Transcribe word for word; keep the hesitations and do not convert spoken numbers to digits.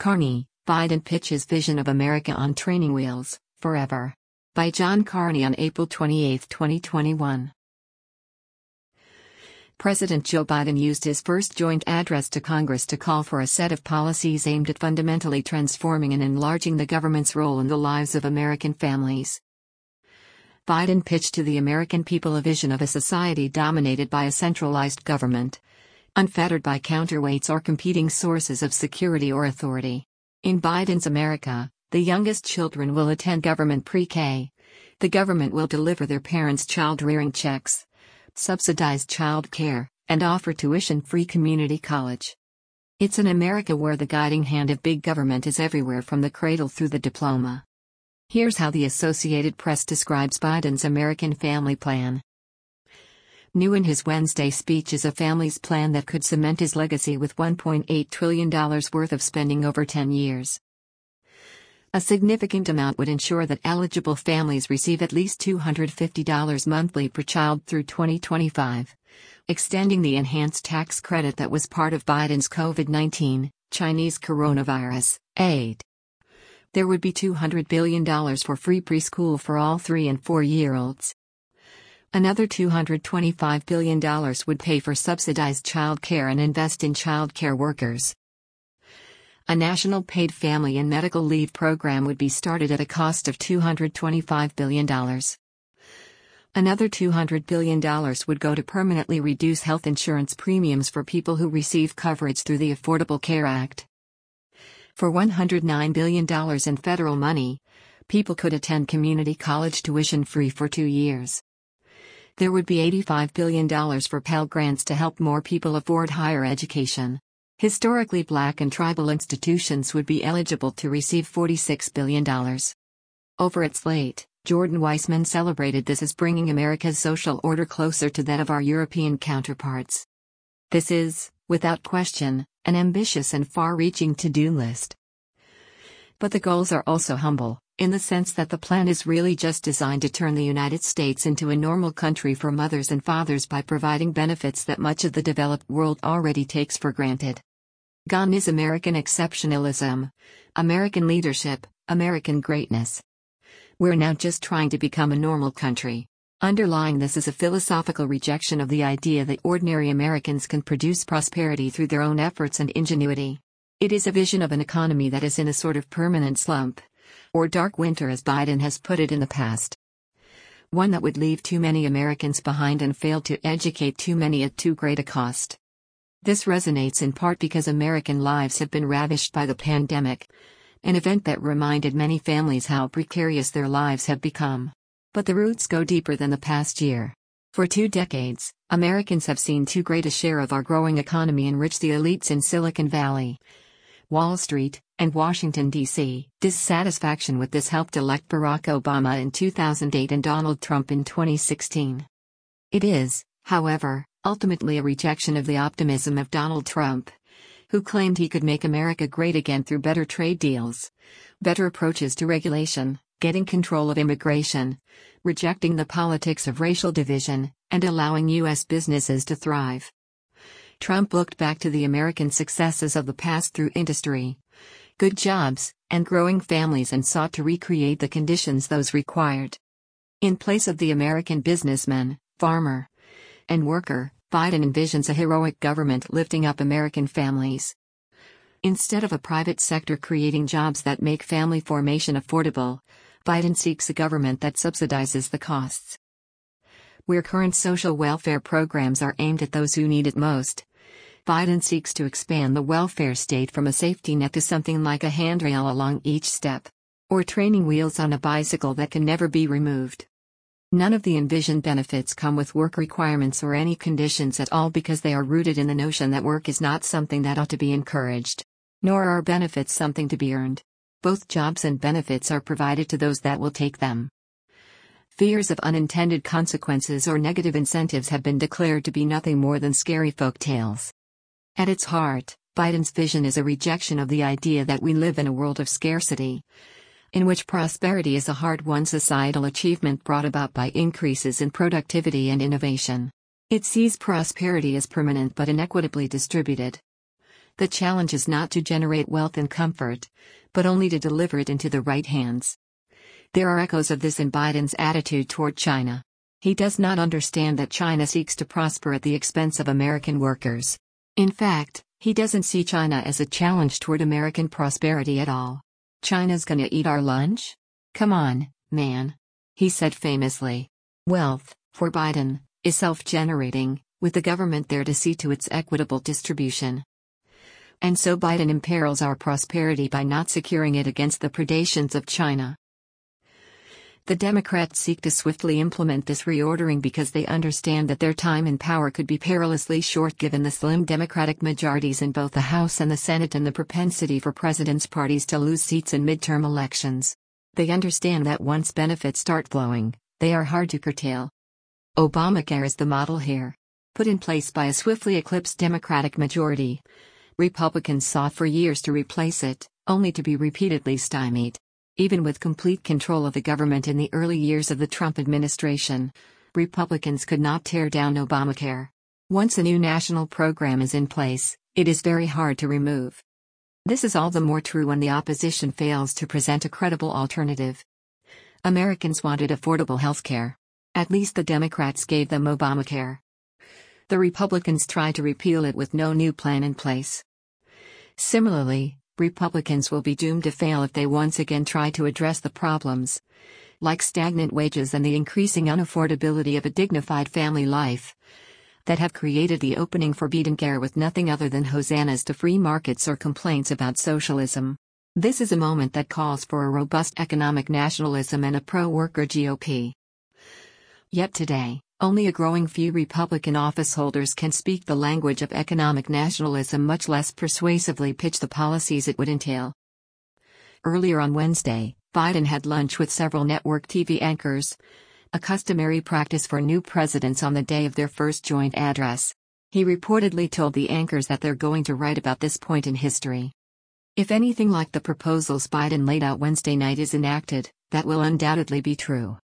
Carney, Biden pitches vision of America on training wheels, forever. By John Carney on April twenty-eighth, twenty twenty-one. President Joe Biden used his first joint address to Congress to call for a set of policies aimed at fundamentally transforming and enlarging the government's role in the lives of American families. Biden pitched to the American people a vision of a society dominated by a centralized government, unfettered by counterweights or competing sources of security or authority. In Biden's America, the youngest children will attend government pre-K. The government will deliver their parents' child-rearing checks, subsidize child care, and offer tuition-free community college. It's an America where the guiding hand of big government is everywhere from the cradle through the diploma. Here's how the Associated Press describes Biden's American family plan. New in his Wednesday speech is a family's plan that could cement his legacy with one point eight trillion dollars worth of spending over ten years. A significant amount would ensure that eligible families receive at least two hundred fifty dollars monthly per child through twenty twenty-five, extending the enhanced tax credit that was part of Biden's COVID nineteen, Chinese coronavirus, aid. There would be two hundred billion dollars for free preschool for all three and four-year-olds. Another two hundred twenty-five billion dollars would pay for subsidized child care and invest in child care workers. A national paid family and medical leave program would be started at a cost of two hundred twenty-five billion dollars. Another two hundred billion dollars would go to permanently reduce health insurance premiums for people who receive coverage through the Affordable Care Act. For one hundred nine billion dollars in federal money, people could attend community college tuition-free for two years. There would be eighty-five billion dollars for Pell Grants to help more people afford higher education. Historically black and tribal institutions would be eligible to receive forty-six billion dollars. Over at Slate, Jordan Weissman celebrated this as bringing America's social order closer to that of our European counterparts. This is, without question, an ambitious and far-reaching to-do list. But the goals are also humble, in the sense that the plan is really just designed to turn the United States into a normal country for mothers and fathers by providing benefits that much of the developed world already takes for granted. Gone is American exceptionalism, American leadership, American greatness. We're now just trying to become a normal country. Underlying this is a philosophical rejection of the idea that ordinary Americans can produce prosperity through their own efforts and ingenuity. It is a vision of an economy that is in a sort of permanent slump, or dark winter as Biden has put it in the past. One that would leave too many Americans behind and fail to educate too many at too great a cost. This resonates in part because American lives have been ravished by the pandemic, an event that reminded many families how precarious their lives have become. But the roots go deeper than the past year. For two decades, Americans have seen too great a share of our growing economy enrich the elites in Silicon Valley, Wall Street, and Washington, D C Dissatisfaction with this helped elect Barack Obama in two thousand eight and Donald Trump in twenty sixteen. It is, however, ultimately a rejection of the optimism of Donald Trump, who claimed he could make America great again through better trade deals, better approaches to regulation, getting control of immigration, rejecting the politics of racial division, and allowing U S businesses to thrive. Trump looked back to the American successes of the past through industry, good jobs, and growing families and sought to recreate the conditions those required. In place of the American businessman, farmer, and worker, Biden envisions a heroic government lifting up American families. Instead of a private sector creating jobs that make family formation affordable, Biden seeks a government that subsidizes the costs. Where current social welfare programs are aimed at those who need it most, Biden seeks to expand the welfare state from a safety net to something like a handrail along each step, or training wheels on a bicycle that can never be removed. None of the envisioned benefits come with work requirements or any conditions at all because they are rooted in the notion that work is not something that ought to be encouraged, nor are benefits something to be earned. Both jobs and benefits are provided to those that will take them. Fears of unintended consequences or negative incentives have been declared to be nothing more than scary folk tales. At its heart, Biden's vision is a rejection of the idea that we live in a world of scarcity, in which prosperity is a hard-won societal achievement brought about by increases in productivity and innovation. It sees prosperity as permanent but inequitably distributed. The challenge is not to generate wealth and comfort, but only to deliver it into the right hands. There are echoes of this in Biden's attitude toward China. He does not understand that China seeks to prosper at the expense of American workers. In fact, he doesn't see China as a challenge toward American prosperity at all. "China's gonna eat our lunch? Come on, man," he said famously. Wealth, for Biden, is self-generating, with the government there to see to its equitable distribution. And so Biden imperils our prosperity by not securing it against the predations of China. The Democrats seek to swiftly implement this reordering because they understand that their time in power could be perilously short given the slim Democratic majorities in both the House and the Senate and the propensity for presidents' parties to lose seats in midterm elections. They understand that once benefits start flowing, they are hard to curtail. Obamacare is the model here. Put in place by a swiftly eclipsed Democratic majority, Republicans sought for years to replace it, only to be repeatedly stymied. Even with complete control of the government in the early years of the Trump administration, Republicans could not tear down Obamacare. Once a new national program is in place, it is very hard to remove. This is all the more true when the opposition fails to present a credible alternative. Americans wanted affordable health care. At least the Democrats gave them Obamacare. The Republicans tried to repeal it with no new plan in place. Similarly, Republicans will be doomed to fail if they once again try to address the problems, like stagnant wages and the increasing unaffordability of a dignified family life, that have created the opening for Biden-care with nothing other than hosannas to free markets or complaints about socialism. This is a moment that calls for a robust economic nationalism and a pro-worker G O P. Yet today, only a growing few Republican officeholders can speak the language of economic nationalism, much less persuasively pitch the policies it would entail. Earlier on Wednesday, Biden had lunch with several network T V anchors, a customary practice for new presidents on the day of their first joint address. He reportedly told the anchors that they're going to write about this point in history. If anything like the proposals Biden laid out Wednesday night is enacted, that will undoubtedly be true.